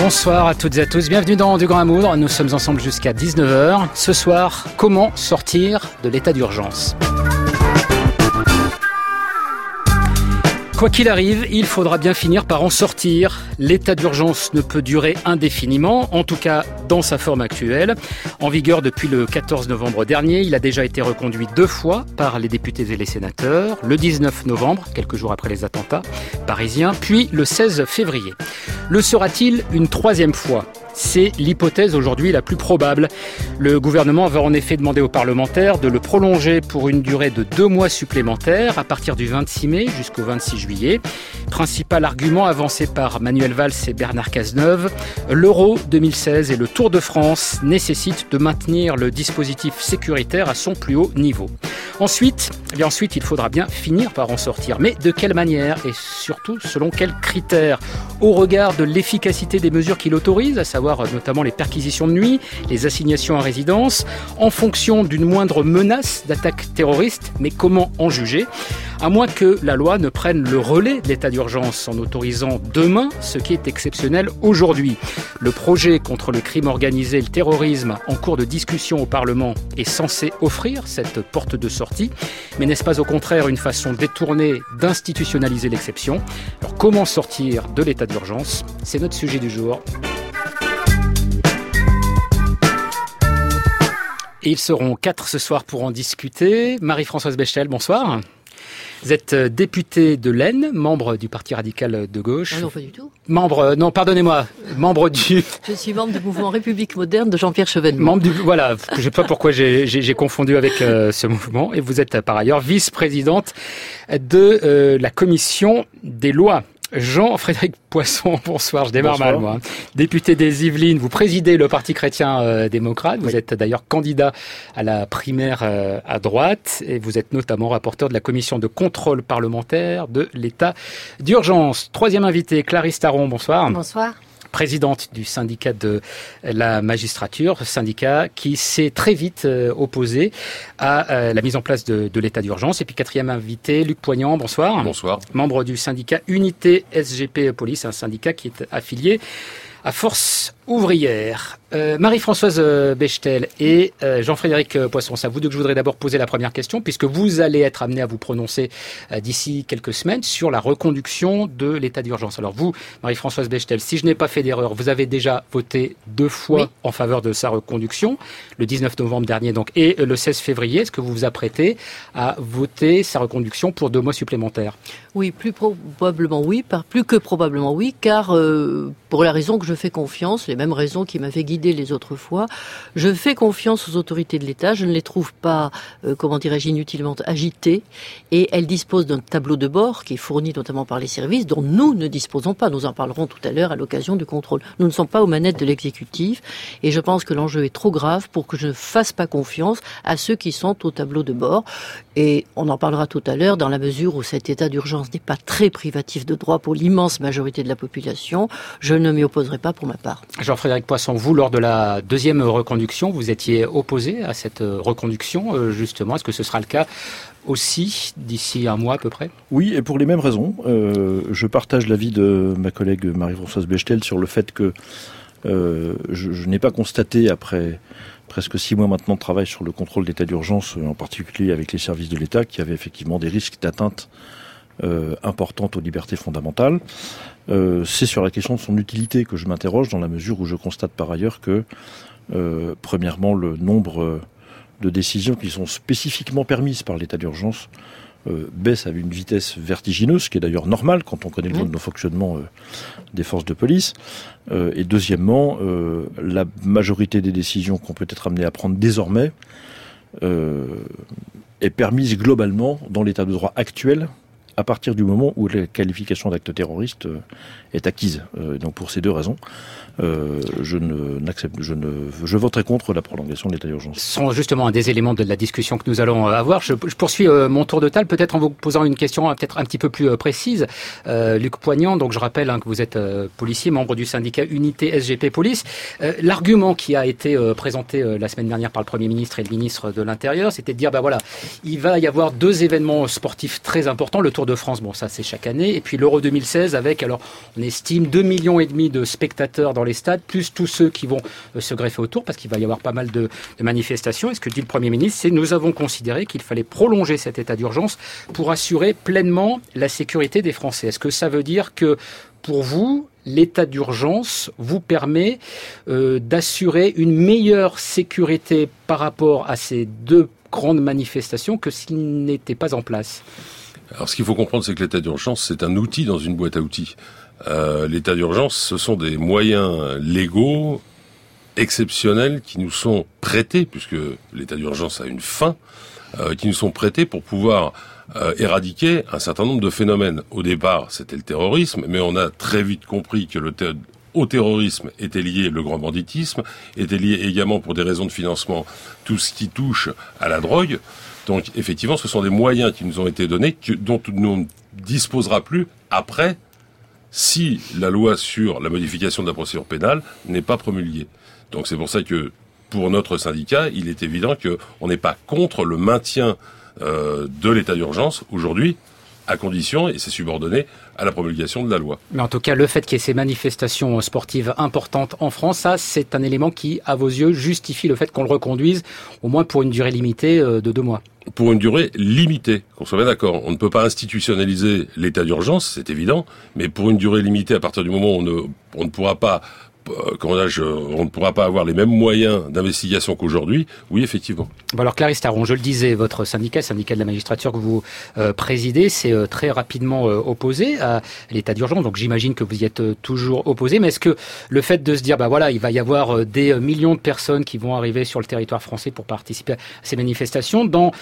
Bonsoir à toutes et à tous, bienvenue dans Du Grand Amour, nous sommes ensemble jusqu'à 19h. Ce soir, comment sortir de l'état d'urgence ? Quoi qu'il arrive, il faudra bien finir par en sortir. L'état d'urgence ne peut durer indéfiniment, en tout cas dans sa forme actuelle. En vigueur depuis le 14 novembre dernier, il a déjà été reconduit 2 fois par les députés et les sénateurs. Le 19 novembre, quelques jours après les attentats parisiens, puis le 16 février. Le sera-t-il une 3e fois ? C'est l'hypothèse aujourd'hui la plus probable. Le gouvernement va en effet demander aux parlementaires de le prolonger pour une durée de 2 mois supplémentaires à partir du 26 mai jusqu'au 26 juillet. Principal argument avancé par Manuel Valls et Bernard Cazeneuve, l'Euro 2016 et le Tour de France nécessitent de maintenir le dispositif sécuritaire à son plus haut niveau. Ensuite, il faudra bien finir par en sortir. Mais de quelle manière et surtout selon quels critères ? Au regard de l'efficacité des mesures qui l'autorisent, à savoir notamment les perquisitions de nuit, les assignations à résidence, en fonction d'une moindre menace d'attaque terroriste, mais comment en juger ? À moins que la loi ne prenne le relais de l'état d'urgence en autorisant demain ce qui est exceptionnel aujourd'hui. Le projet contre le crime organisé et le terrorisme en cours de discussion au Parlement est censé offrir cette porte de sortie, mais n'est-ce pas au contraire une façon détournée d'institutionnaliser l'exception ? Alors comment sortir de l'état d'urgence ? C'est notre sujet du jour. Et ils seront 4 ce soir pour en discuter. Marie-Françoise Bechtel, bonsoir. Vous êtes députée de l'Aisne, membre du Parti radical de gauche. Ah non, pas du tout. Membre du... Je suis membre du mouvement République moderne de Jean-Pierre Chevènement. Voilà, je ne sais pas pourquoi j'ai confondu avec ce mouvement. Et vous êtes par ailleurs vice-présidente de la commission des lois. Jean-Frédéric Poisson, bonsoir, je démarre mal moi. Député des Yvelines, vous présidez le Parti chrétien démocrate, vous êtes d'ailleurs candidat à la primaire à droite et vous êtes notamment rapporteur de la commission de contrôle parlementaire de l'état d'urgence. 3e invité, Clarisse Taron, bonsoir. Bonsoir. Présidente du syndicat de la magistrature, syndicat qui s'est très vite opposé à la mise en place de l'état d'urgence. Et puis 4e invité, Luc Poignant, bonsoir. Bonsoir. Membre du syndicat Unité SGP Police, un syndicat qui est affilié à Force ouvrière. Marie-Françoise Bechtel et Jean-Frédéric Poisson, c'est à vous deux que je voudrais d'abord poser la première question, puisque vous allez être amené à vous prononcer d'ici quelques semaines sur la reconduction de l'état d'urgence. Alors vous, Marie-Françoise Bechtel, si je n'ai pas fait d'erreur, vous avez déjà voté 2 fois en faveur de sa reconduction, le 19 novembre dernier donc, et le 16 février. Est-ce que vous vous apprêtez à voter sa reconduction pour 2 mois supplémentaires ? Oui, plus que probablement oui, car pour la raison que je fais confiance, les mêmes raisons qui m'avaient guidé les autres fois, je fais confiance aux autorités de l'État, je ne les trouve pas, inutilement agitées, et elles disposent d'un tableau de bord qui est fourni notamment par les services, dont nous ne disposons pas. Nous en parlerons tout à l'heure à l'occasion du contrôle. Nous ne sommes pas aux manettes de l'exécutif, et je pense que l'enjeu est trop grave pour que je ne fasse pas confiance à ceux qui sont au tableau de bord. Et on en parlera tout à l'heure, dans la mesure où cet état d'urgence n'est pas très privatif de droit pour l'immense majorité de la population, je ne m'y opposerai pas pour ma part. Jean-Frédéric Poisson, vous, lors de la 2e reconduction, vous étiez opposé à cette reconduction, justement. Est-ce que ce sera le cas aussi d'ici 1 mois à peu près ? Oui, et pour les mêmes raisons. Je partage l'avis de ma collègue Marie-Françoise Bechtel sur le fait que je n'ai pas constaté, après presque 6 mois maintenant de travail sur le contrôle d'état d'urgence, en particulier avec les services de l'État, qu'il y avait effectivement des risques d'atteinte importante aux libertés fondamentales. C'est sur la question de son utilité que je m'interroge, dans la mesure où je constate par ailleurs que, premièrement, le nombre de décisions qui sont spécifiquement permises par l'état d'urgence baisse à une vitesse vertigineuse, ce qui est d'ailleurs normal quand on connaît le mode de fonctionnement des forces de police. Et deuxièmement, la majorité des décisions qu'on peut être amené à prendre désormais est permise globalement dans l'état de droit actuel, à partir du moment où la qualification d'acte terroriste est acquise. Donc pour ces 2 raisons, je voterai contre la prolongation de l'état d'urgence. Ce sont justement un des éléments de la discussion que nous allons avoir. Je poursuis mon tour de table, peut-être en vous posant une question peut-être un petit peu plus précise. Luc Poignant, donc je rappelle que vous êtes policier, membre du syndicat Unité SGP Police. L'argument qui a été présenté la semaine dernière par le Premier ministre et le ministre de l'Intérieur, c'était de dire, il va y avoir 2 événements sportifs très importants, le Tour Tour de France, bon ça c'est chaque année, et puis l'Euro 2016 avec, alors on estime 2,5 millions de spectateurs dans les stades, plus tous ceux qui vont se greffer autour, parce qu'il va y avoir pas mal de manifestations. Et ce que dit le Premier ministre, c'est nous avons considéré qu'il fallait prolonger cet état d'urgence pour assurer pleinement la sécurité des Français. Est-ce que ça veut dire que pour vous, l'état d'urgence vous permet d'assurer une meilleure sécurité par rapport à ces deux grandes manifestations que s'il n'était pas en place? Alors ce qu'il faut comprendre, c'est que l'état d'urgence, c'est un outil dans une boîte à outils. L'état d'urgence, ce sont des moyens légaux exceptionnels qui nous sont prêtés, puisque l'état d'urgence a une fin, qui nous sont prêtés pour pouvoir éradiquer un certain nombre de phénomènes. Au départ, c'était le terrorisme, mais on a très vite compris que au terrorisme était lié le grand banditisme, était lié également pour des raisons de financement tout ce qui touche à la drogue. Donc effectivement, ce sont des moyens qui nous ont été donnés, dont nous ne disposera plus après, si la loi sur la modification de la procédure pénale n'est pas promulguée. Donc c'est pour ça que pour notre syndicat, il est évident qu'on n'est pas contre le maintien de l'état d'urgence aujourd'hui, à condition, et c'est subordonné à la promulgation de la loi. Mais en tout cas, le fait qu'il y ait ces manifestations sportives importantes en France, ça, c'est un élément qui, à vos yeux, justifie le fait qu'on le reconduise, au moins pour une durée limitée de 2 mois. Pour une durée limitée, qu'on soit bien d'accord. On ne peut pas institutionnaliser l'état d'urgence, c'est évident, mais pour une durée limitée, à partir du moment où on ne pourra pas on ne pourra pas avoir les mêmes moyens d'investigation qu'aujourd'hui, oui, effectivement. Bon alors Clarisse Taron, je le disais, votre syndicat, le syndicat de la magistrature que vous présidez, c'est très rapidement opposé à l'état d'urgence, donc j'imagine que vous y êtes toujours opposé, mais est-ce que le fait de se dire, il va y avoir des millions de personnes qui vont arriver sur le territoire français pour participer à ces manifestations, dans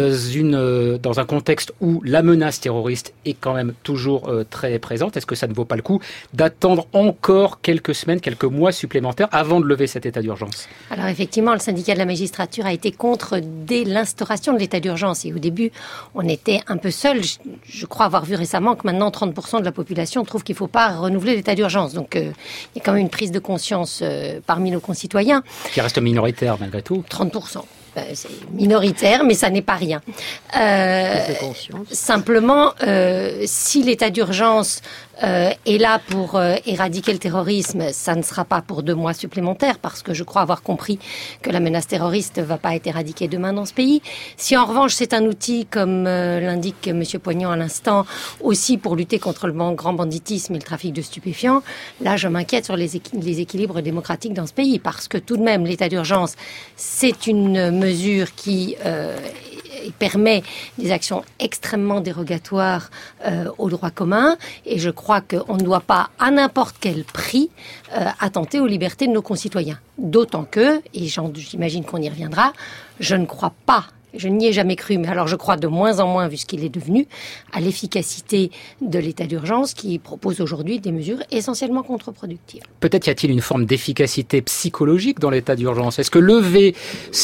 un contexte où la menace terroriste est quand même toujours très présente, est-ce que ça ne vaut pas le coup d'attendre encore quelques semaines, quelques mois supplémentaires avant de lever cet état d'urgence? Alors effectivement, le syndicat de la magistrature a été contre dès l'instauration de l'état d'urgence. Et au début, on était un peu seul. Je crois avoir vu récemment que maintenant 30% de la population trouve qu'il ne faut pas renouveler l'état d'urgence. Donc il y a quand même une prise de conscience parmi nos concitoyens. Qui reste minoritaire malgré tout. 30%. C'est minoritaire, mais ça n'est pas rien. Simplement, si l'état d'urgence est là pour éradiquer le terrorisme, ça ne sera pas pour 2 mois supplémentaires, parce que je crois avoir compris que la menace terroriste ne va pas être éradiquée demain dans ce pays. Si en revanche c'est un outil, comme l'indique M. Poignant à l'instant, aussi pour lutter contre le grand banditisme et le trafic de stupéfiants, là je m'inquiète sur les équilibres démocratiques dans ce pays, parce que tout de même l'état d'urgence, c'est une mesure qui permet des actions extrêmement dérogatoires au droit commun, et je crois qu'on ne doit pas, à n'importe quel prix, attenter aux libertés de nos concitoyens. D'autant que, et j'imagine qu'on y reviendra, je ne crois pas, je n'y ai jamais cru, mais alors je crois de moins en moins, vu ce qu'il est devenu, à l'efficacité de l'état d'urgence qui propose aujourd'hui des mesures essentiellement contre-productives. Peut-être y a-t-il une forme d'efficacité psychologique dans l'état d'urgence. Est-ce que lever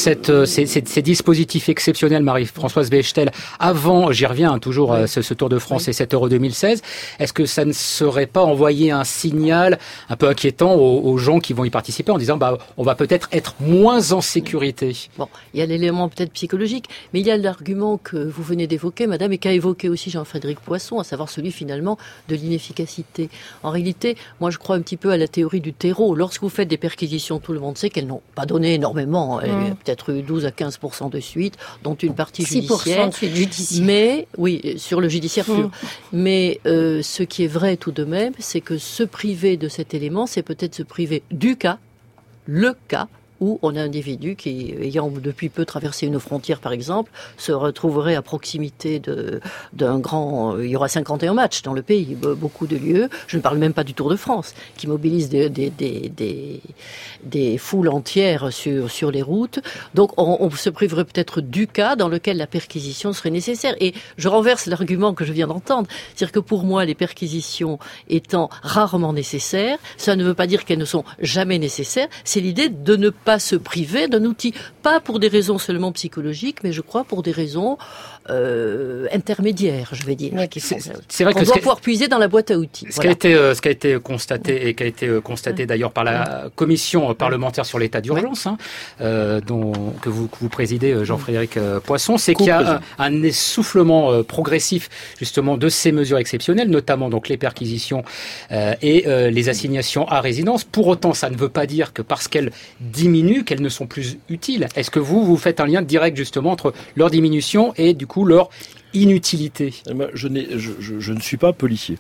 ces dispositifs exceptionnels, Marie-Françoise Bechtel, avant, j'y reviens toujours, ce Tour de France et cet Euro 2016, est-ce que ça ne serait pas envoyer un signal un peu inquiétant aux gens qui vont y participer en disant on va peut-être être moins en sécurité? Bon, il y a l'élément peut-être psychologique, mais il y a l'argument que vous venez d'évoquer, madame, et qu'a évoqué aussi Jean-Frédéric Poisson, à savoir celui finalement de l'inefficacité. En réalité, moi je crois un petit peu à la théorie du terreau. Lorsque vous faites des perquisitions, tout le monde sait qu'elles n'ont pas donné énormément. Il y a peut-être eu 12 à 15% de suite, dont une partie judiciaire. 6% de suite judiciaire. Mais, oui, sur le judiciaire pur. Mais ce qui est vrai tout de même, c'est que se priver de cet élément, c'est peut-être se priver du cas, le cas, où on a un individu qui, ayant depuis peu traversé une frontière par exemple, se retrouverait à proximité d'un grand... Il y aura 51 matchs dans le pays, beaucoup de lieux. Je ne parle même pas du Tour de France, qui mobilise des foules entières sur les routes. Donc on se priverait peut-être du cas dans lequel la perquisition serait nécessaire. Et je renverse l'argument que je viens d'entendre. C'est-à-dire que pour moi, les perquisitions étant rarement nécessaires, ça ne veut pas dire qu'elles ne sont jamais nécessaires. C'est l'idée de ne pas pas se priver d'un outil, pas pour des raisons seulement psychologiques, mais je crois pour des raisons intermédiaires, je vais dire. C'est vrai qu'on doit pouvoir puiser dans la boîte à outils. Ce qui a été constaté et qui a été constaté d'ailleurs par la commission parlementaire sur l'état d'urgence, que vous présidez, Jean-Frédéric Poisson, c'est qu'il y a un essoufflement progressif justement de ces mesures exceptionnelles, notamment donc les perquisitions et les assignations à résidence. Pour autant, ça ne veut pas dire que parce qu'elles diminuent, qu'elles ne sont plus utiles. Est-ce que vous faites un lien direct justement entre leur diminution et du coup leur inutilité? Je ne suis pas policier.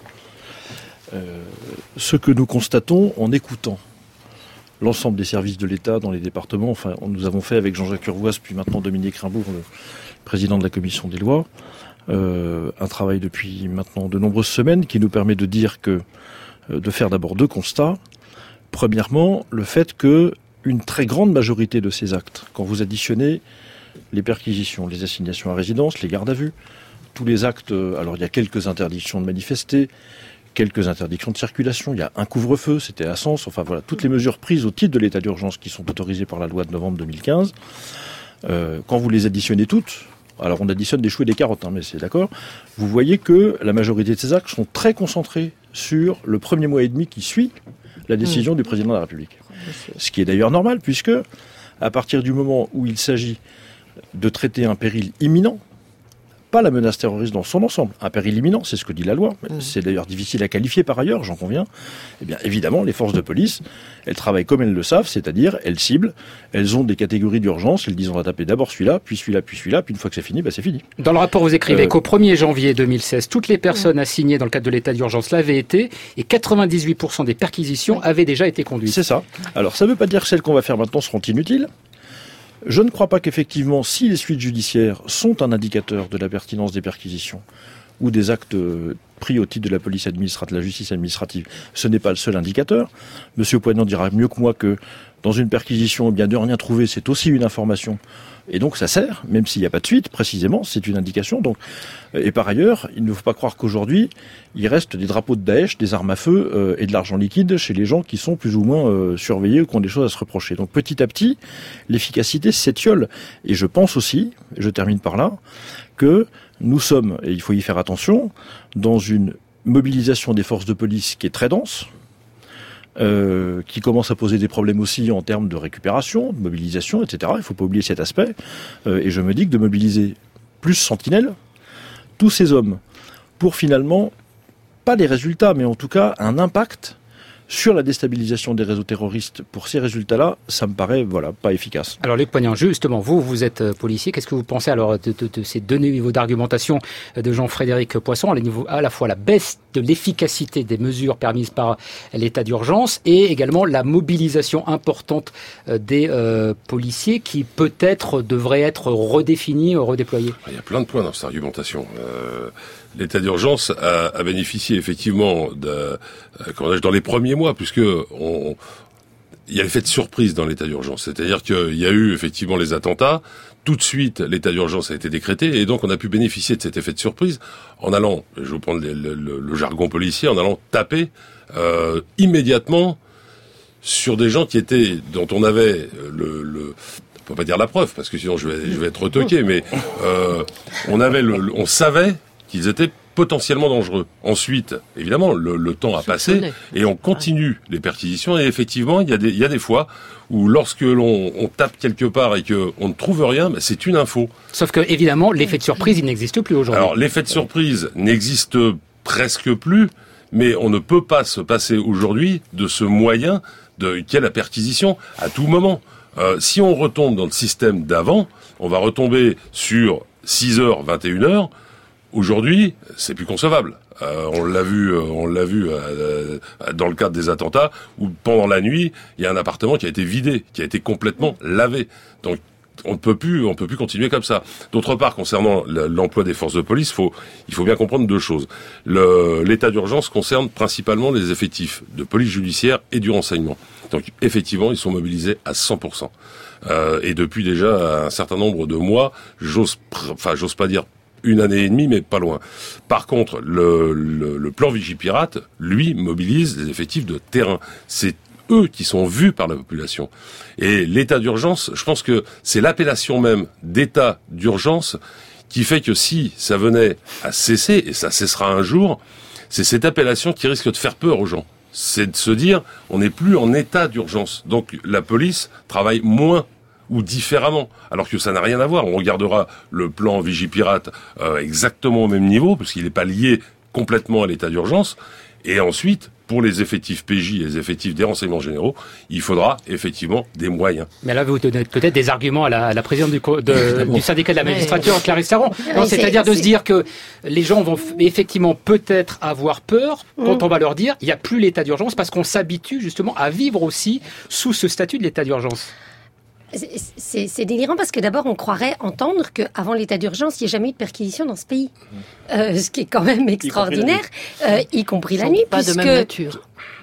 Ce que nous constatons en écoutant l'ensemble des services de l'État dans les départements, enfin, nous avons fait avec Jean-Jacques Urvoas, puis maintenant Dominique Rimbourg, le président de la commission des lois, un travail depuis maintenant de nombreuses semaines qui nous permet de dire de faire d'abord 2 constats. Premièrement, le fait que une très grande majorité de ces actes, quand vous additionnez les perquisitions, les assignations à résidence, les gardes à vue, tous les actes, alors il y a quelques interdictions de manifester, quelques interdictions de circulation, il y a un couvre-feu, c'était à Sens, enfin voilà, toutes les mesures prises au titre de l'état d'urgence qui sont autorisées par la loi de novembre 2015, quand vous les additionnez toutes, alors on additionne des choux et des carottes, mais c'est d'accord, vous voyez que la majorité de ces actes sont très concentrés sur le premier mois et demi qui suit la décision du président de la République. Ce qui est d'ailleurs normal, puisque à partir du moment où il s'agit de traiter un péril imminent, pas la menace terroriste dans son ensemble, un péril imminent, c'est ce que dit la loi, c'est d'ailleurs difficile à qualifier par ailleurs, j'en conviens, eh bien évidemment les forces de police, elles travaillent comme elles le savent, c'est-à-dire elles ciblent, elles ont des catégories d'urgence, elles disent on va taper d'abord celui-là, puis celui-là, puis celui-là, puis une fois que c'est fini, c'est fini. Dans le rapport vous écrivez qu'au 1er janvier 2016, toutes les personnes assignées dans le cadre de l'état d'urgence l'avaient été, et 98% des perquisitions avaient déjà été conduites. C'est ça. Alors ça ne veut pas dire que celles qu'on va faire maintenant seront inutiles. Je ne crois pas qu'effectivement, si les suites judiciaires sont un indicateur de la pertinence des perquisitions ou des actes pris au titre de la police administrative, de la justice administrative, ce n'est pas le seul indicateur. Monsieur Poignant dira mieux que moi que dans une perquisition, bien de rien trouver, c'est aussi une information. Et donc ça sert, même s'il n'y a pas de suite, précisément, c'est une indication. Donc, et par ailleurs, il ne faut pas croire qu'aujourd'hui, il reste des drapeaux de Daesh, des armes à feu et de l'argent liquide chez les gens qui sont plus ou moins surveillés ou qui ont des choses à se reprocher. Donc petit à petit, l'efficacité s'étiole. Et je pense aussi, et je termine par là, que nous sommes, et il faut y faire attention, dans une mobilisation des forces de police qui est très dense, qui commence à poser des problèmes aussi en termes de récupération, de mobilisation, etc. Il ne faut pas oublier cet aspect. Et je me dis que de mobiliser plus Sentinelle, tous ces hommes, pour finalement, pas des résultats, mais en tout cas un impact sur la déstabilisation des réseaux terroristes, pour ces résultats-là, ça me paraît pas efficace. Alors Luc Poignant, justement, vous êtes policier, qu'est-ce que vous pensez alors de ces 2 niveaux d'argumentation de Jean-Frédéric Poisson, à la fois la baisse de l'efficacité des mesures permises par l'état d'urgence et également la mobilisation importante des policiers qui peut-être devrait être redéfinie, redéployée? Il y a plein de points dans cette argumentation. L'état d'urgence a bénéficié effectivement dans les premiers mois, puisque il y a l'effet de surprise dans l'état d'urgence. C'est-à-dire qu'il y a eu effectivement les attentats, tout de suite l'état d'urgence a été décrété, et donc on a pu bénéficier de cet effet de surprise en allant, je vais vous prendre le jargon policier, en allant taper immédiatement sur des gens dont on avait on peut pas dire la preuve, parce que sinon je vais être retoqué, mais on savait qu'ils étaient potentiellement dangereux. Ensuite, évidemment, le temps a passé et on continue les perquisitions. Et effectivement, il y a des fois où lorsque on tape quelque part et que on ne trouve rien, c'est une info. Sauf que évidemment, l'effet de surprise, il n'existe plus aujourd'hui. Alors, l'effet de surprise n'existe presque plus, mais on ne peut pas se passer aujourd'hui de ce moyen qu'est la perquisition à tout moment. Si on retombe dans le système d'avant, on va retomber sur 6h, 21h. Aujourd'hui, c'est plus concevable. On l'a vu dans le cadre des attentats où pendant la nuit, il y a un appartement qui a été vidé, qui a été complètement lavé. Donc on ne peut plus continuer comme ça. D'autre part, concernant l'emploi des forces de police, il faut bien comprendre 2 choses. L'état d'urgence concerne principalement les effectifs de police judiciaire et du renseignement. Donc effectivement, ils sont mobilisés à 100%. Et depuis déjà un certain nombre de mois, j'ose pas dire 1 année et demie, mais pas loin. Par contre, le plan Vigipirate, lui, mobilise des effectifs de terrain. C'est eux qui sont vus par la population. Et l'état d'urgence, je pense que c'est l'appellation même d'état d'urgence qui fait que si ça venait à cesser, et ça cessera un jour, c'est cette appellation qui risque de faire peur aux gens. C'est de se dire, on n'est plus en état d'urgence. Donc la police travaille moins ou différemment, alors que ça n'a rien à voir. On regardera le plan Vigipirate exactement au même niveau, parce qu'il n'est pas lié complètement à l'état d'urgence. Et ensuite, pour les effectifs PJ et les effectifs des renseignements généraux, il faudra effectivement des moyens. Mais là, vous donnez peut-être des arguments à la présidente du syndicat de la magistrature, Clarisse Saron. C'est-à-dire de se dire que les gens vont effectivement peut-être avoir peur quand on va leur dire il n'y a plus l'état d'urgence, parce qu'on s'habitue justement à vivre aussi sous ce statut de l'état d'urgence. C'est délirant parce que d'abord on croirait entendre qu'avant l'état d'urgence il n'y a jamais eu de perquisition dans ce pays, ce qui est quand même extraordinaire, y compris la nuit, pas de même nature.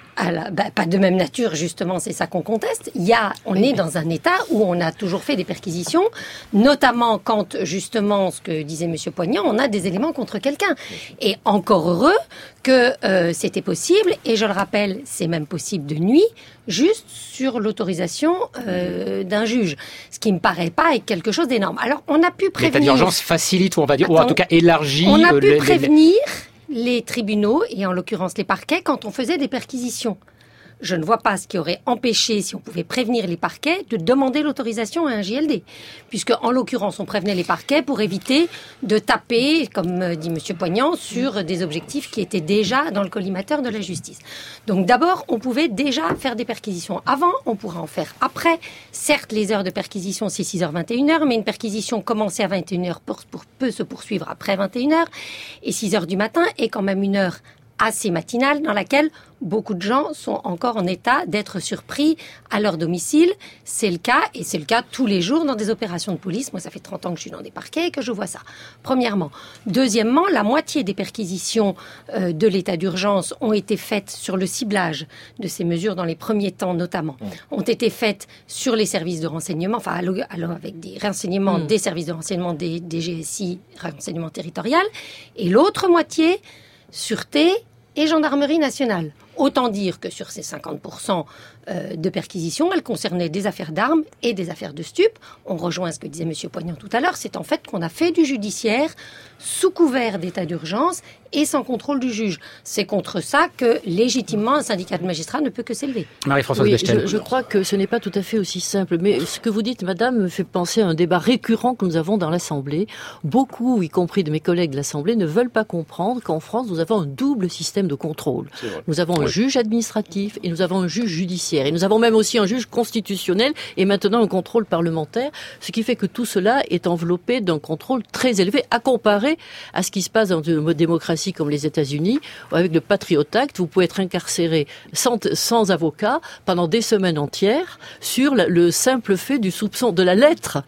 Pas de même nature, justement, c'est ça qu'on conteste. On est dans un état où on a toujours fait des perquisitions, notamment quand, justement, ce que disait Monsieur Poignant, on a des éléments contre quelqu'un. Et encore heureux que c'était possible, et je le rappelle, c'est même possible de nuit, juste sur l'autorisation d'un juge. Ce qui me paraît pas être quelque chose d'énorme. Alors, on a pu prévenir... L'état d'urgence facilite, ou on va dire, ou en tout cas élargit... On a pu prévenir les tribunaux, et en l'occurrence les parquets, quand on faisait des perquisitions. Je ne vois pas ce qui aurait empêché, si on pouvait prévenir les parquets, de demander l'autorisation à un JLD. Puisque, en l'occurrence, on prévenait les parquets pour éviter de taper, comme dit Monsieur Poignant, sur des objectifs qui étaient déjà dans le collimateur de la justice. Donc d'abord, on pouvait déjà faire des perquisitions avant, on pourra en faire après. Certes, les heures de perquisition, c'est 6h, 21h, mais une perquisition commencée à 21h peut se poursuivre après 21h. Et 6h du matin est quand même une heure assez matinale dans laquelle beaucoup de gens sont encore en état d'être surpris à leur domicile. C'est le cas, et c'est le cas tous les jours dans des opérations de police. Moi, ça fait 30 ans que je suis dans des parquets et que je vois ça. Premièrement. Deuxièmement, la moitié des perquisitions de l'état d'urgence ont été faites sur le ciblage de ces mesures dans les premiers temps, notamment. Ont été faites sur les services de renseignement, enfin, alors avec des renseignements des services de renseignement des GSI, renseignement territorial. Et l'autre moitié, sûreté et gendarmerie nationale. Autant dire que sur ces 50% de perquisitions, elles concernaient des affaires d'armes et des affaires de stupes. On rejoint ce que disait M. Poignant tout à l'heure, c'est en fait qu'on a fait du judiciaire sous couvert d'état d'urgence et sans contrôle du juge. C'est contre ça que, légitimement, un syndicat de magistrats ne peut que s'élever. Marie-Françoise Bechtel. Je crois que ce n'est pas tout à fait aussi simple. Mais ce que vous dites, madame, me fait penser à un débat récurrent que nous avons dans l'Assemblée. Beaucoup, y compris de mes collègues de l'Assemblée, ne veulent pas comprendre qu'en France, nous avons un double système de contrôle. Nous avons un juge administratif et nous avons un juge judiciaire. Et nous avons même aussi un juge constitutionnel et maintenant un contrôle parlementaire. Ce qui fait que tout cela est enveloppé d'un contrôle très élevé à comparer à ce qui se passe dans une démocratie comme les États-Unis, où avec le Patriot Act, vous pouvez être incarcéré sans avocat pendant des semaines entières sur le simple fait du soupçon de la lettre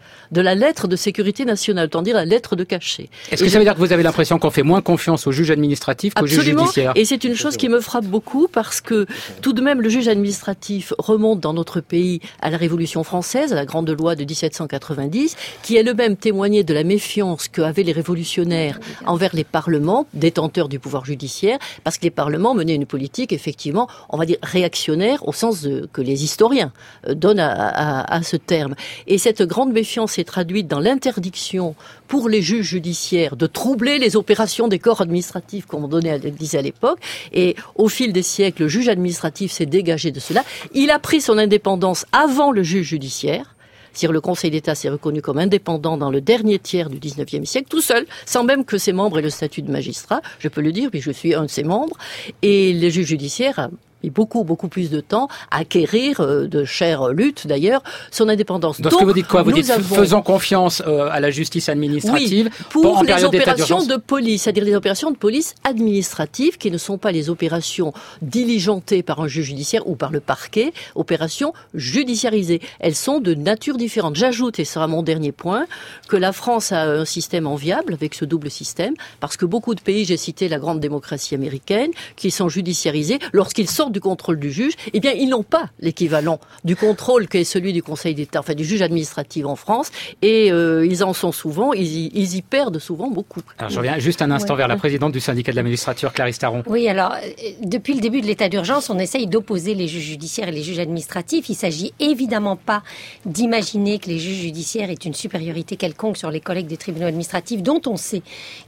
de sécurité nationale, autant dire la lettre de cachet. Est-ce que ça veut dire que vous avez l'impression qu'on fait moins confiance au juge administratif qu'au juge judiciaire ? Et c'est une chose qui me frappe beaucoup parce que tout de même le juge administratif remonte dans notre pays à la Révolution française, à la grande loi de 1790, qui elle-même témoignait de la méfiance qu'avaient les révolutionnaires envers les parlements, détenteurs du pouvoir judiciaire, parce que les parlements menaient une politique, effectivement, on va dire réactionnaire, au sens que les historiens donnent à ce terme. Et cette grande méfiance s'est traduite dans l'interdiction pour les juges judiciaires de troubler les opérations des corps administratifs, comme on disait à l'époque. Et au fil des siècles, le juge administratif s'est dégagé de cela. Il a pris son indépendance avant le juge judiciaire. C'est-à-dire le Conseil d'État s'est reconnu comme indépendant dans le dernier tiers du 19e siècle, tout seul, sans même que ses membres aient le statut de magistrat. Je peux le dire, puis je suis un de ses membres. Et le juge judiciaire a mis beaucoup plus de temps à acquérir, de chères luttes d'ailleurs, son indépendance. Donc, ce que vous dites quoi ? Vous dites faisons confiance à la justice administrative pour les opérations de police, c'est-à-dire les opérations de police administratives qui ne sont pas les opérations diligentées par un juge judiciaire ou par le parquet, opérations judiciarisées. Elles sont de nature différente. J'ajoute, et ce sera mon dernier point, que la France a un système enviable avec ce double système, parce que beaucoup de pays, j'ai cité la grande démocratie américaine, qui sont judiciarisés lorsqu'ils sortent du contrôle du juge, eh bien, ils n'ont pas l'équivalent du contrôle qui est celui du Conseil d'État, enfin du juge administratif en France, et ils en sont souvent, ils y perdent souvent beaucoup. Alors je reviens juste un instant vers la présidente du syndicat de la magistrature, Clarisse Taron. Oui, alors, depuis le début de l'état d'urgence, on essaye d'opposer les juges judiciaires et les juges administratifs. Il s'agit évidemment pas d'imaginer que les juges judiciaires aient une supériorité quelconque sur les collègues des tribunaux administratifs, dont on sait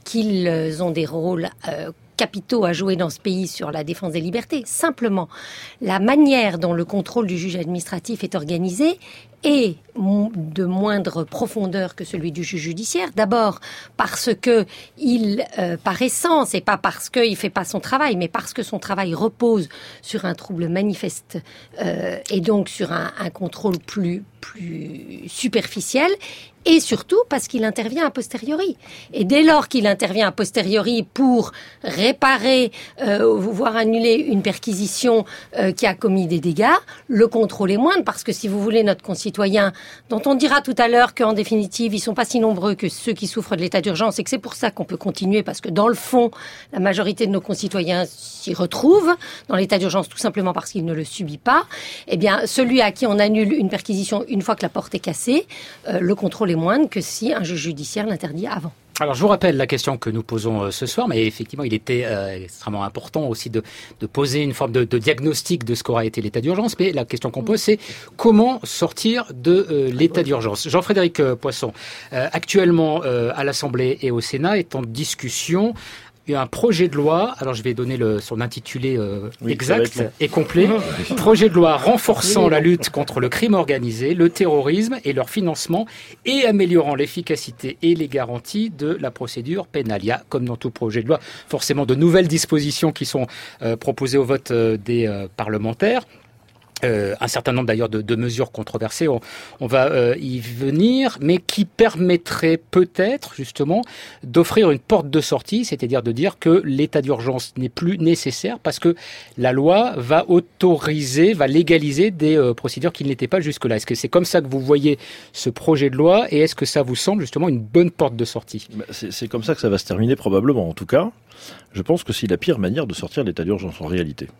qu'ils ont des rôles capitaux à jouer dans ce pays sur la défense des libertés. Simplement, la manière dont le contrôle du juge administratif est organisé est de moindre profondeur que celui du juge judiciaire. D'abord parce que il, par essence, et pas parce qu'il fait pas son travail, mais parce que son travail repose sur un trouble manifeste et donc sur un contrôle plus superficiel. Et surtout parce qu'il intervient a posteriori. Et dès lors qu'il intervient a posteriori pour réparer, voire annuler une perquisition qui a commis des dégâts, le contrôle est moindre parce que si vous voulez, notre concitoyen, dont on dira tout à l'heure qu'en définitive, ils sont pas si nombreux que ceux qui souffrent de l'état d'urgence et que c'est pour ça qu'on peut continuer parce que dans le fond, la majorité de nos concitoyens s'y retrouvent dans l'état d'urgence tout simplement parce qu'il ne le subit pas. Eh bien, celui à qui on annule une perquisition une fois que la porte est cassée, le contrôle est moindre que si un juge judiciaire l'interdit avant. Alors je vous rappelle la question que nous posons ce soir, mais effectivement il était extrêmement important aussi de poser une forme de diagnostic de ce qu'aura été l'état d'urgence, mais la question qu'on pose c'est comment sortir de l'état d'urgence. Jean-Frédéric Poisson, actuellement à l'Assemblée et au Sénat est en discussion un projet de loi, alors je vais donner son intitulé exact et complet, projet de loi renforçant la lutte contre le crime organisé, le terrorisme et leur financement et améliorant l'efficacité et les garanties de la procédure pénale. Il y a, comme dans tout projet de loi, forcément de nouvelles dispositions qui sont proposées au vote des parlementaires. Un certain nombre d'ailleurs de mesures controversées, on va y venir, mais qui permettraient peut-être justement d'offrir une porte de sortie, c'est-à-dire de dire que l'état d'urgence n'est plus nécessaire parce que la loi va autoriser, va légaliser des procédures qui ne l'étaient pas jusque-là. Est-ce que c'est comme ça que vous voyez ce projet de loi et est-ce que ça vous semble justement une bonne porte de sortie ? C'est comme ça que ça va se terminer probablement. En tout cas, je pense que c'est la pire manière de sortir de l'état d'urgence en réalité.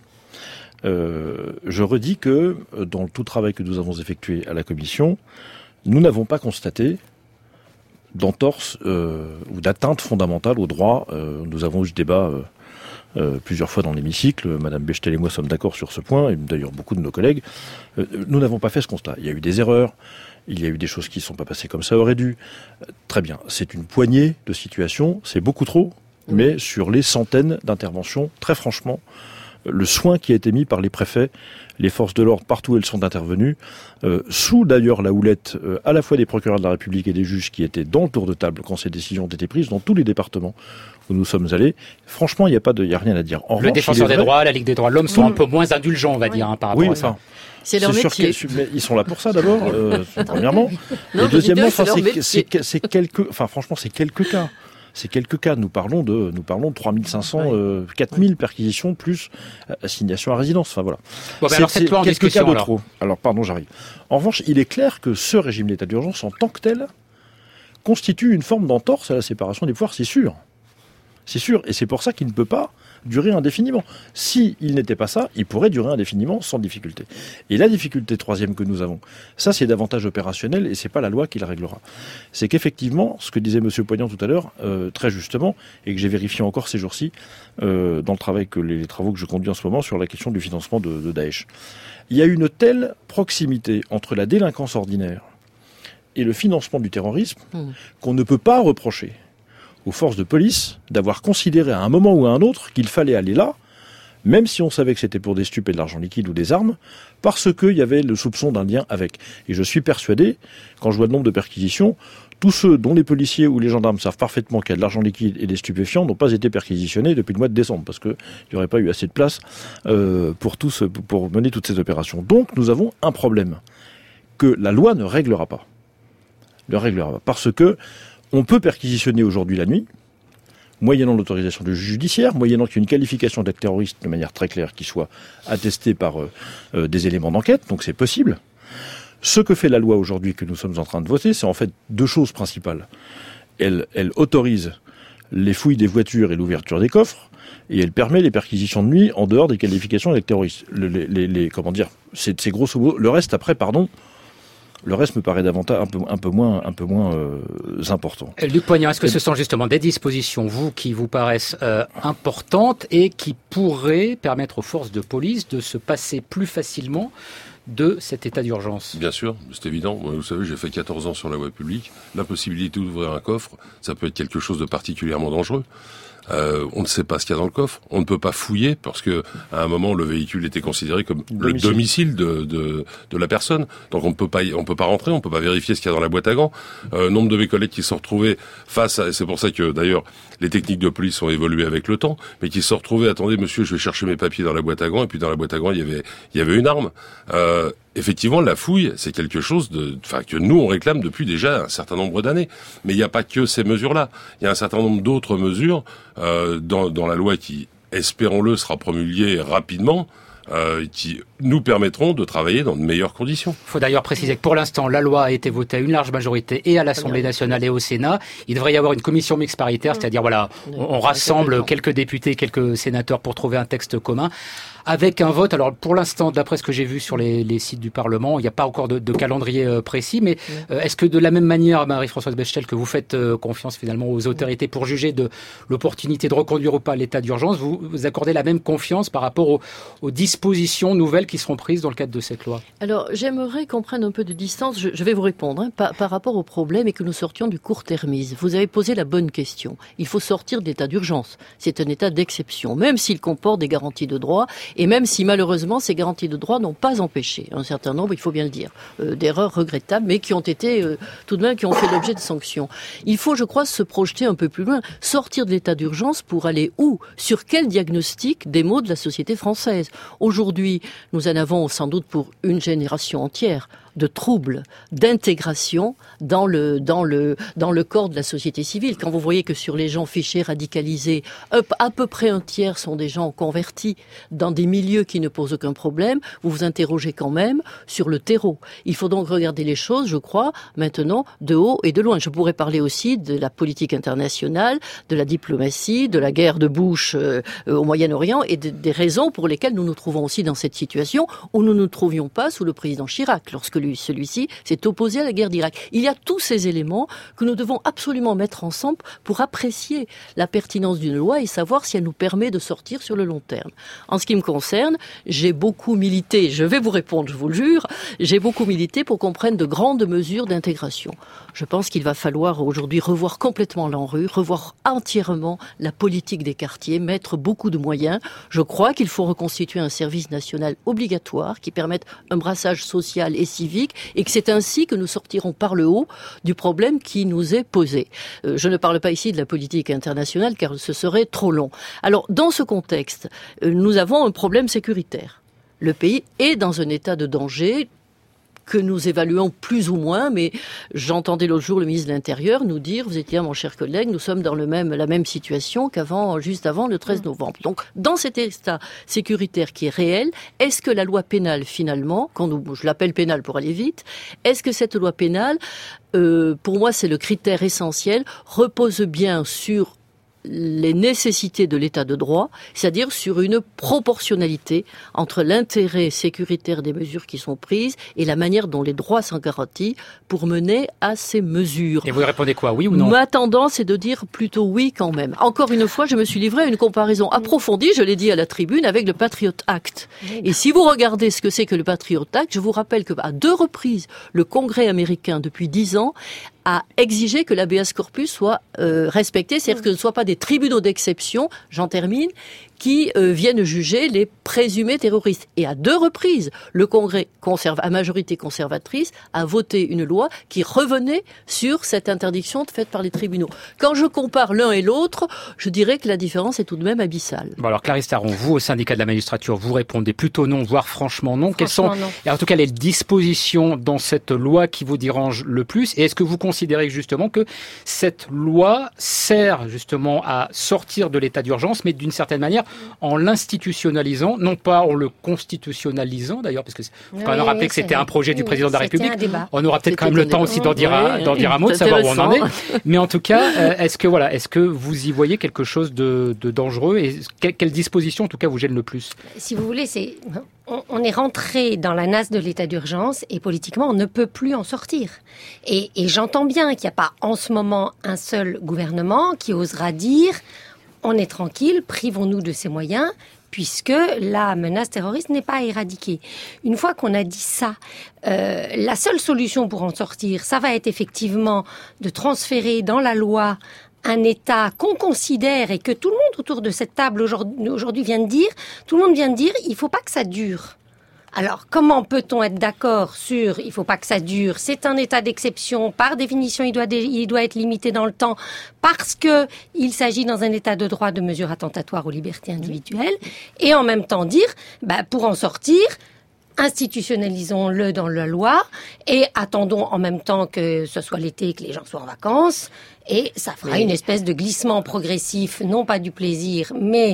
Je redis que dans tout travail que nous avons effectué à la Commission, nous n'avons pas constaté d'entorse ou d'atteinte fondamentale au droit. Nous avons eu ce débat plusieurs fois dans l'hémicycle. Madame Bechtel et moi sommes d'accord sur ce point, et d'ailleurs beaucoup de nos collègues. Nous n'avons pas fait ce constat. Il y a eu des erreurs, il y a eu des choses qui ne sont pas passées comme ça aurait dû. Très bien, c'est une poignée de situations, c'est beaucoup trop, mais sur les centaines d'interventions, très franchement, le soin qui a été mis par les préfets, les forces de l'ordre partout où elles sont intervenues, sous d'ailleurs la houlette à la fois des procureurs de la République et des juges qui étaient dans le tour de table quand ces décisions ont été prises, dans tous les départements où nous sommes allés. Franchement, il n'y a rien à dire. En le défenseur des droits, la Ligue des droits de l'homme sont un peu moins indulgents, on va dire, par rapport à ça. C'est leur métier. Mais ils sont là pour ça d'abord, premièrement. Et deuxièmement, c'est quelques cas. C'est quelques cas. Nous parlons de 3500, 4000 perquisitions plus assignation à résidence. Enfin voilà. Bon, alors cette loi en discussion, cas de trop. Alors pardon, j'arrive. En revanche, il est clair que ce régime d'état d'urgence en tant que tel constitue une forme d'entorse à la séparation des pouvoirs, c'est sûr. C'est sûr, et c'est pour ça qu'il ne peut pas durer indéfiniment. S'il n'était pas ça, il pourrait durer indéfiniment sans difficulté. Et la difficulté troisième que nous avons, ça c'est davantage opérationnel et c'est pas la loi qui le réglera. C'est qu'effectivement, ce que disait Monsieur Poignant tout à l'heure, très justement, et que j'ai vérifié encore ces jours-ci, dans le travail les travaux que je conduis en ce moment sur la question du financement de Daesh. Il y a une telle proximité entre la délinquance ordinaire et le financement du terrorisme qu'on ne peut pas reprocher aux forces de police d'avoir considéré à un moment ou à un autre qu'il fallait aller là, même si on savait que c'était pour des stupes et de l'argent liquide ou des armes, parce qu'il y avait le soupçon d'un lien avec. Et je suis persuadé, quand je vois le nombre de perquisitions, tous ceux dont les policiers ou les gendarmes savent parfaitement qu'il y a de l'argent liquide et des stupéfiants n'ont pas été perquisitionnés depuis le mois de décembre, parce qu'il n'y aurait pas eu assez de place pour mener toutes ces opérations. Donc nous avons un problème que la loi ne réglera pas. Parce que on peut perquisitionner aujourd'hui la nuit, moyennant l'autorisation du juge judiciaire, moyennant qu'il y ait une qualification d'acte terroriste de manière très claire qui soit attestée par des éléments d'enquête, donc c'est possible. Ce que fait la loi aujourd'hui que nous sommes en train de voter, c'est en fait deux choses principales. Elle autorise les fouilles des voitures et l'ouverture des coffres, et elle permet les perquisitions de nuit en dehors des qualifications des terroristes. Comment dire, c'est grosso modo le reste après, le reste me paraît davantage un peu moins important. Luc Poignard, est-ce que ce sont justement des dispositions, qui vous paraissent importantes et qui pourraient permettre aux forces de police de se passer plus facilement de cet état d'urgence? Bien sûr, c'est évident. Moi, vous savez, j'ai fait 14 ans sur la voie publique. La possibilité d'ouvrir un coffre, ça peut être quelque chose de particulièrement dangereux. On ne sait pas ce qu'il y a dans le coffre. On ne peut pas fouiller parce que à un moment le véhicule était considéré comme le domicile de la personne. Donc on peut pas rentrer, on peut pas vérifier ce qu'il y a dans la boîte à gants. Nombre de mes collègues qui se sont retrouvés face à, c'est pour ça que d'ailleurs les techniques de police ont évolué avec le temps, mais qui se sont retrouvés, attendez monsieur, je vais chercher mes papiers dans la boîte à gants, et puis dans la boîte à gants il y avait une arme. Effectivement, la fouille, c'est quelque chose que nous, on réclame depuis déjà un certain nombre d'années. Mais il n'y a pas que ces mesures-là. Il y a un certain nombre d'autres mesures dans la loi qui, espérons-le, sera promulguée rapidement, qui nous permettront de travailler dans de meilleures conditions. Il faut d'ailleurs préciser que pour l'instant, la loi a été votée à une large majorité et à l'Assemblée nationale et au Sénat. Il devrait y avoir une commission mixte paritaire, c'est-à-dire on rassemble quelques députés, quelques sénateurs pour trouver un texte commun. Avec un vote, alors pour l'instant, d'après ce que j'ai vu sur les sites du Parlement, il n'y a pas encore de calendrier précis, mais est-ce que de la même manière, Marie-Françoise Bechtel, que vous faites confiance finalement aux autorités pour juger de l'opportunité de reconduire ou pas l'état d'urgence, vous accordez la même confiance par rapport aux dispositions nouvelles qui seront prises dans le cadre de cette loi? Alors, j'aimerais qu'on prenne un peu de distance, je vais vous répondre, par rapport au problème et que nous sortions du court-termisme. Vous avez posé la bonne question. Il faut sortir de l'état d'urgence. C'est un état d'exception, même s'il comporte des garanties de droit. Et même si malheureusement ces garanties de droit n'ont pas empêché un certain nombre, il faut bien le dire, d'erreurs regrettables, mais qui ont été tout de même qui ont fait l'objet de sanctions. Il faut, je crois, se projeter un peu plus loin, sortir de l'état d'urgence pour aller où? Sur quel diagnostic des maux de la société française? Aujourd'hui, nous en avons sans doute pour une génération entière de troubles, d'intégration dans le corps de la société civile. Quand vous voyez que sur les gens fichés, radicalisés, à peu près un tiers sont des gens convertis dans des milieux qui ne posent aucun problème, vous vous interrogez quand même sur le terreau. Il faut donc regarder les choses, je crois, maintenant, de haut et de loin. Je pourrais parler aussi de la politique internationale, de la diplomatie, de la guerre de Bush au Moyen-Orient et des raisons pour lesquelles nous nous trouvons aussi dans cette situation où nous ne nous trouvions pas sous le président Chirac, lorsque celui-ci s'est opposé à la guerre d'Irak. Il y a tous ces éléments que nous devons absolument mettre ensemble pour apprécier la pertinence d'une loi et savoir si elle nous permet de sortir sur le long terme. En ce qui me concerne, j'ai beaucoup milité, je vais vous répondre, je vous le jure, j'ai beaucoup milité pour qu'on prenne de grandes mesures d'intégration. Je pense qu'il va falloir aujourd'hui revoir complètement l'ANRU, revoir entièrement la politique des quartiers, mettre beaucoup de moyens. Je crois qu'il faut reconstituer un service national obligatoire qui permette un brassage social et civique et que c'est ainsi que nous sortirons par le haut du problème qui nous est posé. Je ne parle pas ici de la politique internationale car ce serait trop long. Alors, dans ce contexte, nous avons un problème sécuritaire. Le pays est dans un état de danger que nous évaluons plus ou moins, mais j'entendais l'autre jour le ministre de l'Intérieur nous dire, vous étiez mon cher collègue, nous sommes dans la même situation juste avant le 13 novembre. Donc, dans cet état sécuritaire qui est réel, est-ce que la loi pénale, finalement, je l'appelle pénale pour aller vite, est-ce que cette loi pénale, pour moi c'est le critère essentiel, repose bien sur les nécessités de l'état de droit, c'est-à-dire sur une proportionnalité entre l'intérêt sécuritaire des mesures qui sont prises et la manière dont les droits sont garantis pour mener à ces mesures. Et vous répondez quoi, oui ou non? Ma tendance est de dire plutôt oui quand même. Encore une fois, je me suis livré à une comparaison approfondie, je l'ai dit à la tribune, avec le Patriot Act. Et si vous regardez ce que c'est que le Patriot Act, je vous rappelle qu'à 2 reprises, le Congrès américain, depuis 10 ans, a exigé que l'habeas corpus soit respecté, c'est-à-dire que ce ne soient pas des tribunaux d'exception, j'en termine, qui viennent juger les présumés terroristes. Et à 2 reprises, le Congrès, à majorité conservatrice, a voté une loi qui revenait sur cette interdiction faite par les tribunaux. Quand je compare l'un et l'autre, je dirais que la différence est tout de même abyssale. Bon alors Clarisse Taron, vous au syndicat de la magistrature, vous répondez plutôt non, voire franchement non. Quelles sont, et en tout cas, les dispositions dans cette loi qui vous dérangent le plus? Et est-ce que vous considérez considérez justement que cette loi sert justement à sortir de l'état d'urgence, mais d'une certaine manière en l'institutionnalisant, non pas en le constitutionnalisant d'ailleurs, parce que faut quand même rappeler que c'était un projet du président de la République. On aura peut-être quand même le temps aussi d'en dire un mot, de savoir où on en est. Mais en tout cas, est-ce que vous y voyez quelque chose de dangereux et quelle disposition en tout cas vous gêne le plus? Si vous voulez, on est rentré dans la nasse de l'état d'urgence et politiquement on ne peut plus en sortir. Et j'entends bien qu'il n'y a pas en ce moment un seul gouvernement qui osera dire on est tranquille, privons-nous de ces moyens, puisque la menace terroriste n'est pas éradiquée. Une fois qu'on a dit ça, la seule solution pour en sortir, ça va être effectivement de transférer dans la loi un État qu'on considère et que tout le monde autour de cette table aujourd'hui vient de dire, tout le monde vient de dire, il ne faut pas que ça dure. Alors, comment peut-on être d'accord sur « il faut pas que ça dure », c'est un état d'exception, par définition il doit être limité dans le temps, parce que il s'agit dans un état de droit de mesures attentatoires aux libertés individuelles, et en même temps dire, pour en sortir, institutionnalisons-le dans la loi, et attendons en même temps que ce soit l'été, que les gens soient en vacances, et ça fera une espèce de glissement progressif, non pas du plaisir, mais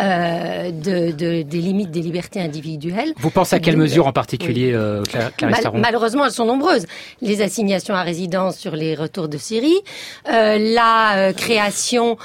des limites des libertés individuelles. Vous pensez à quelles mesures en particulier, Clarisse Taron ? Malheureusement, elles sont nombreuses. Les assignations à résidence sur les retours de Syrie, la création...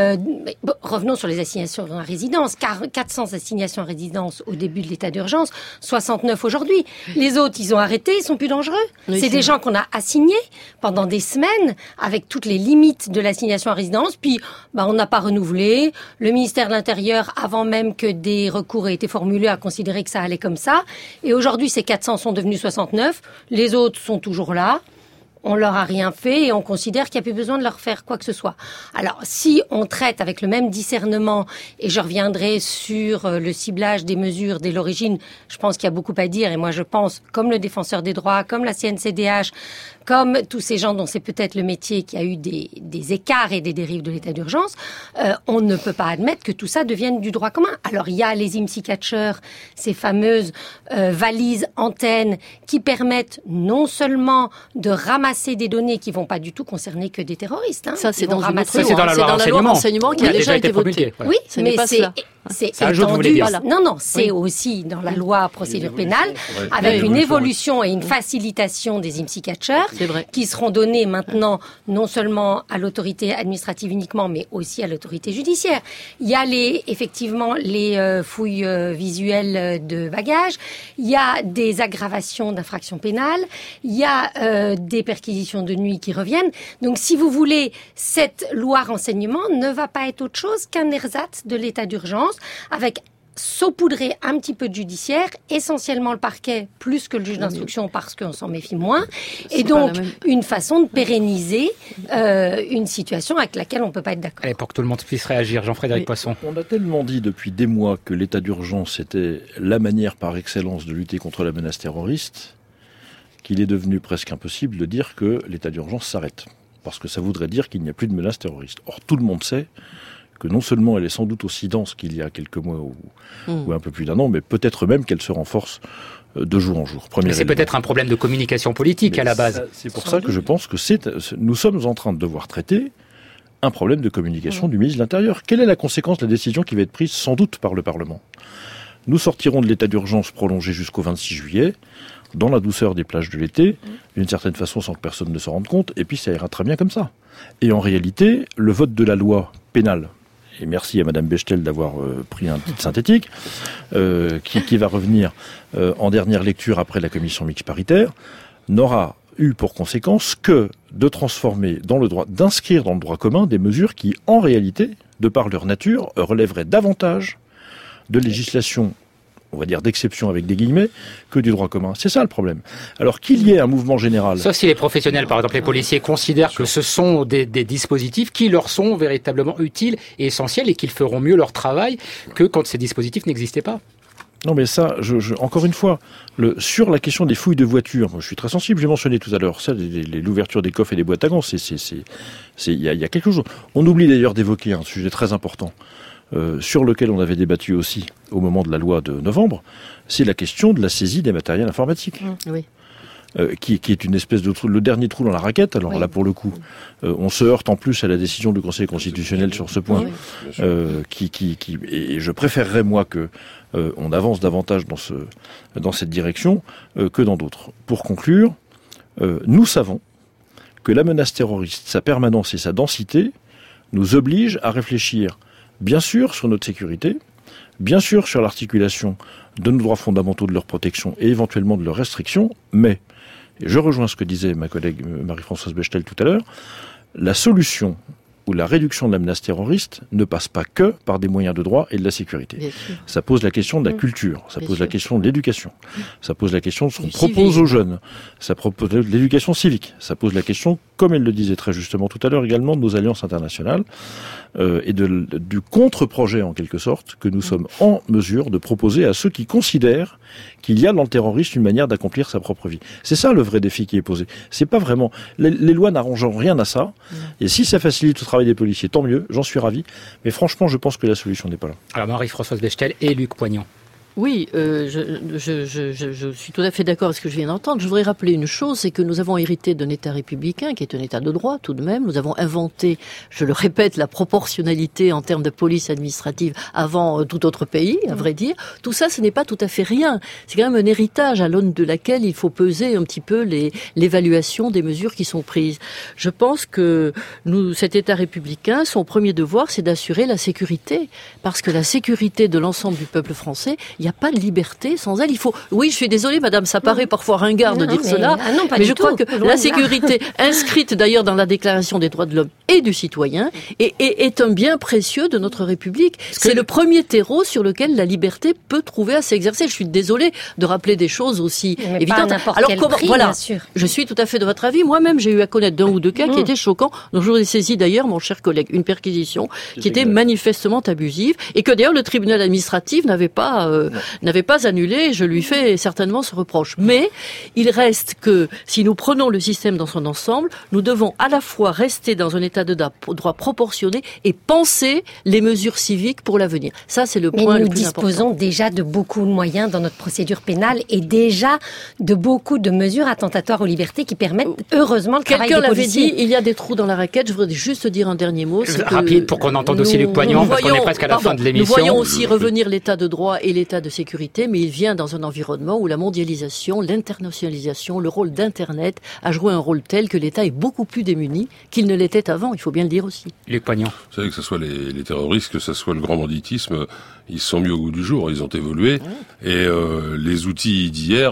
revenons sur les assignations à résidence, car 400 assignations à résidence au début de l'état d'urgence, 69 aujourd'hui. Les autres, ils ont arrêté, ils sont plus dangereux. C'est des gens qu'on a assignés pendant des semaines, avec toutes les limites de l'assignation à résidence, puis on n'a pas renouvelé. Le ministère de l'Intérieur, avant même que des recours aient été formulés, a considéré que ça allait comme ça. Et aujourd'hui, ces 400 sont devenus 69. Les autres sont toujours là. On leur a rien fait et on considère qu'il n'y a plus besoin de leur faire quoi que ce soit. Alors, si on traite avec le même discernement, et je reviendrai sur le ciblage des mesures dès l'origine, je pense qu'il y a beaucoup à dire, et moi je pense, comme le Défenseur des droits, comme la CNCDH, comme tous ces gens dont c'est peut-être le métier qui a eu des écarts et des dérives de l'état d'urgence, on ne peut pas admettre que tout ça devienne du droit commun. Alors, il y a les IMSI catchers, ces fameuses valises antennes qui permettent non seulement de ramasser des données qui vont pas du tout concerner que des terroristes. Ça, c'est dans la loi renseignement qui a déjà été votée. Oui, mais c'est étendu. Non, c'est aussi dans la loi procédure pénale, avec une évolution et une facilitation des IMSI catchers, qui seront données maintenant non seulement à l'autorité administrative uniquement, mais aussi à l'autorité judiciaire. Il y a effectivement les fouilles visuelles de bagages, il y a des aggravations d'infractions pénales, il y a des perquisitions de nuit qui reviennent. Donc, si vous voulez, cette loi renseignement ne va pas être autre chose qu'un ersatz de l'état d'urgence, avec saupoudrer un petit peu de judiciaire, essentiellement le parquet plus que le juge d'instruction parce qu'on s'en méfie moins, et donc une façon de pérenniser une situation avec laquelle on ne peut pas être d'accord. Et pour que tout le monde puisse réagir, Jean-Frédéric Poisson. On a tellement dit depuis des mois que l'état d'urgence était la manière par excellence de lutter contre la menace terroriste qu'il est devenu presque impossible de dire que l'état d'urgence s'arrête. Parce que ça voudrait dire qu'il n'y a plus de menace terroriste. Or, tout le monde sait que non seulement elle est sans doute aussi dense qu'il y a quelques mois ou un peu plus d'un an, mais peut-être même qu'elle se renforce de jour en jour. Mais c'est peut-être un problème de communication politique à la base. C'est pour ça que je pense que nous sommes en train de devoir traiter un problème de communication du ministre de l'Intérieur. Quelle est la conséquence de la décision qui va être prise sans doute par le Parlement ? Nous sortirons de l'état d'urgence prolongé jusqu'au 26 juillet, dans la douceur des plages de l'été, d'une certaine façon sans que personne ne se rende compte, et puis ça ira très bien comme ça. Et en réalité, le vote de la loi pénale, et merci à Madame Bechtel d'avoir pris un petit synthétique, qui va revenir en dernière lecture après la commission mixte paritaire, n'aura eu pour conséquence que de transformer d'inscrire dans le droit commun des mesures qui, en réalité, de par leur nature, relèveraient davantage de législation, on va dire d'exception avec des guillemets, que du droit commun. C'est ça le problème. Alors qu'il y ait un mouvement général... Sauf si les professionnels, par exemple les policiers, considèrent que ce sont des dispositifs qui leur sont véritablement utiles et essentiels et qu'ils feront mieux leur travail que quand ces dispositifs n'existaient pas. Non mais ça, encore une fois, sur la question des fouilles de voitures, moi, je suis très sensible, j'ai mentionné tout à l'heure, ça, l'ouverture des coffres et des boîtes à gants, il y a quelque chose. On oublie d'ailleurs d'évoquer un sujet très important, sur lequel on avait débattu aussi au moment de la loi de novembre, c'est la question de la saisie des matériels informatiques. Oui. qui est une espèce de trou, le dernier trou dans la raquette. Alors là, pour le coup, on se heurte en plus à la décision du Conseil constitutionnel sur ce point, et je préférerais, moi, que on avance davantage dans cette direction que dans d'autres. Pour conclure, nous savons que la menace terroriste, sa permanence et sa densité nous obligent à réfléchir, bien sûr, sur notre sécurité, bien sûr sur l'articulation de nos droits fondamentaux, de leur protection et éventuellement de leur restriction, mais, et je rejoins ce que disait ma collègue Marie-Françoise Bechtel tout à l'heure, la solution ou la réduction de la menace terroriste ne passe pas que par des moyens de droit et de la sécurité. Ça pose la question de la culture, ça pose la question de l'éducation, ça pose la question de ce qu'on propose aux jeunes, ça propose de l'éducation civique, ça pose la question, comme elle le disait très justement tout à l'heure également, de nos alliances internationales et du contre-projet en quelque sorte que nous sommes en mesure de proposer à ceux qui considèrent qu'il y a dans le terrorisme une manière d'accomplir sa propre vie. C'est ça le vrai défi qui est posé. C'est pas vraiment... Les lois n'arrangent rien à ça. Et si ça facilite le travail des policiers, tant mieux, j'en suis ravi. Mais franchement, je pense que la solution n'est pas là. Alors Marie-Françoise Bechtel et Luc Poignant. Oui, je suis tout à fait d'accord avec ce que je viens d'entendre. Je voudrais rappeler une chose, c'est que nous avons hérité d'un État républicain qui est un État de droit tout de même. Nous avons inventé, je le répète, la proportionnalité en termes de police administrative avant tout autre pays, à vrai dire. Tout ça, ce n'est pas tout à fait rien. C'est quand même un héritage à l'aune de laquelle il faut peser un petit peu l'évaluation des mesures qui sont prises. Je pense que cet État républicain, son premier devoir, c'est d'assurer la sécurité. Parce que la sécurité de l'ensemble du peuple français, il n'y a pas de liberté sans elle. Il faut. Oui, je suis désolée, madame, ça paraît parfois ringard de dire cela, mais je crois que la sécurité, inscrite d'ailleurs dans la Déclaration des droits de l'homme et du citoyen, est un bien précieux de notre République. C'est le premier terreau sur lequel la liberté peut trouver à s'exercer. Je suis désolée de rappeler des choses aussi évidentes. Alors comment voilà, je suis tout à fait de votre avis. Moi-même, j'ai eu à connaître d'un ou deux cas qui étaient choquants, dont je vous ai saisi d'ailleurs, mon cher collègue, une perquisition qui était manifestement abusive et que d'ailleurs le tribunal administratif n'avait pas annulé. Je lui fais certainement ce reproche. Mais il reste que si nous prenons le système dans son ensemble, nous devons à la fois rester dans un état de droit proportionné et penser les mesures civiques pour l'avenir. Ça, c'est le point le plus important. Nous disposons déjà de beaucoup de moyens dans notre procédure pénale et déjà de beaucoup de mesures attentatoires aux libertés qui permettent heureusement le travail des policiers. Quelqu'un l'avait dit, il y a des trous dans la raquette. Je voudrais juste dire un dernier mot. Rapide pour qu'on entende aussi Luc Poignant, parce qu'on est presque à la fin de l'émission. Nous voyons aussi revenir l'état de droit et l'état de sécurité, mais il vient dans un environnement où la mondialisation, l'internationalisation, le rôle d'Internet a joué un rôle tel que l'État est beaucoup plus démuni qu'il ne l'était avant, il faut bien le dire aussi. Luc Poignant. Vous savez que ce soit les terroristes, que ce soit le grand banditisme, ils sont mis au goût du jour, ils ont évolué, et les outils d'hier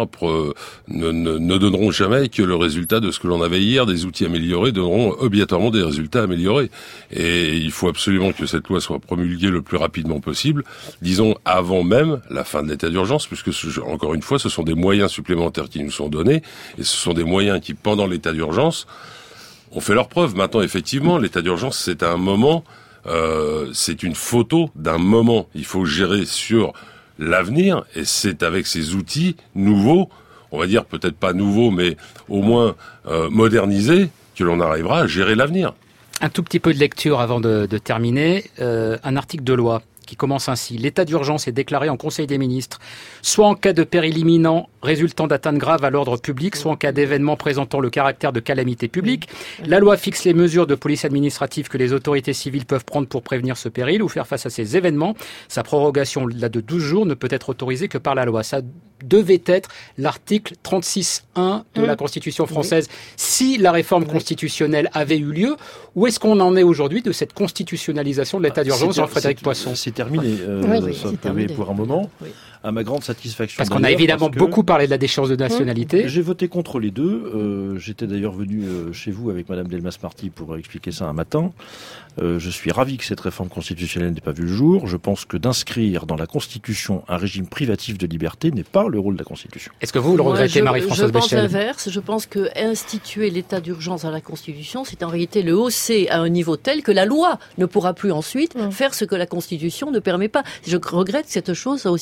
ne donneront jamais que le résultat de ce que l'on avait hier. Des outils améliorés donneront obligatoirement des résultats améliorés. Et il faut absolument que cette loi soit promulguée le plus rapidement possible, disons avant même la fin de l'état d'urgence, puisque encore une fois, ce sont des moyens supplémentaires qui nous sont donnés, et ce sont des moyens qui, pendant l'état d'urgence, ont fait leur preuve. Maintenant, effectivement, l'état d'urgence, c'est un moment, c'est une photo d'un moment. Il faut gérer sur l'avenir, et c'est avec ces outils nouveaux, on va dire peut-être pas nouveaux, mais au moins modernisés, que l'on arrivera à gérer l'avenir. Un tout petit peu de lecture avant de terminer. Un article de loi qui commence ainsi. L'état d'urgence est déclaré en Conseil des ministres, soit en cas de péril imminent résultant d'atteinte grave à l'ordre public, soit en cas d'événement présentant le caractère de calamité publique. La loi fixe les mesures de police administrative que les autorités civiles peuvent prendre pour prévenir ce péril ou faire face à ces événements. Sa prorogation, là, de 12 jours, ne peut être autorisée que par la loi. Ça devait être l'article 36.1 de la Constitution française si la réforme constitutionnelle avait eu lieu. Où est-ce qu'on en est aujourd'hui de cette constitutionnalisation de l'état d'urgence, Jean-Frédéric Poisson ? C'est terminé, pour un moment. Oui. À ma grande satisfaction. Parce qu'on a évidemment beaucoup parlé de la déchéance de nationalité. J'ai voté contre les deux. J'étais d'ailleurs venu chez vous avec Madame Delmas-Marty pour expliquer ça un matin. Je suis ravi que cette réforme constitutionnelle n'ait pas vu le jour. Je pense que d'inscrire dans la Constitution un régime privatif de liberté n'est pas le rôle de la Constitution. Est-ce que vous le regrettez, Marie-Françoise Bechtel ? Je pense l'inverse. Je pense que instituer l'état d'urgence à la Constitution, c'est en réalité le hausser à un niveau tel que la loi ne pourra plus ensuite faire ce que la Constitution ne permet pas. Je regrette que cette chose soit aussi mal comprise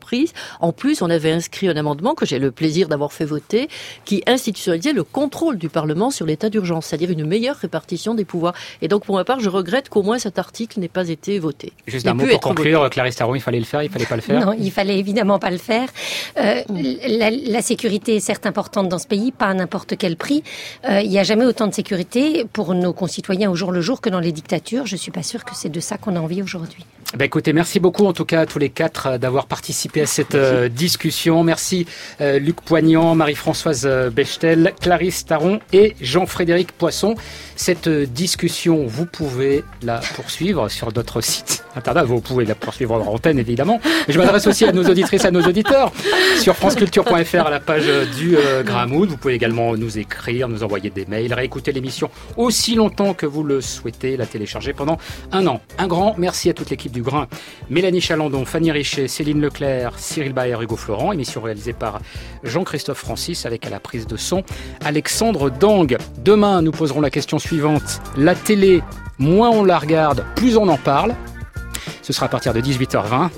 comprise. En plus, on avait inscrit un amendement que j'ai le plaisir d'avoir fait voter, qui institutionnalisait le contrôle du Parlement sur l'état d'urgence, c'est-à-dire une meilleure répartition des pouvoirs. Et donc, pour ma part, je regrette qu'au moins cet article n'ait pas été voté. Juste un mot pour conclure, Clarisse Taron, il fallait le faire, il fallait pas le faire? Non, il fallait évidemment pas le faire. La sécurité est certes importante dans ce pays, pas à n'importe quel prix. Il n'y a jamais autant de sécurité pour nos concitoyens au jour le jour que dans les dictatures. Je suis pas sûre que c'est de ça qu'on a envie aujourd'hui. Écoutez, merci beaucoup en tout cas à tous les quatre d'avoir participé à cette discussion. Merci Luc Poignant, Marie-Françoise Bechtel, Clarisse Taron et Jean-Frédéric Poisson. Cette discussion, vous pouvez la poursuivre sur notre site internet. Vous pouvez la poursuivre en antenne évidemment. Mais je m'adresse aussi à nos auditrices, à nos auditeurs sur franceculture.fr à la page du Gramoud. Vous pouvez également nous écrire, nous envoyer des mails, réécouter l'émission aussi longtemps que vous le souhaitez, la télécharger pendant 1 an. Un grand merci à toute l'équipe du Grain. Mélanie Chalandon, Fanny Richet, Céline Leclerc, Cyril Baer, Hugo Florent. Émission réalisée par Jean-Christophe Francis avec à la prise de son Alexandre Dang. Demain, nous poserons la question suivante. La télé, moins on la regarde, plus on en parle. Ce sera à partir de 18h20.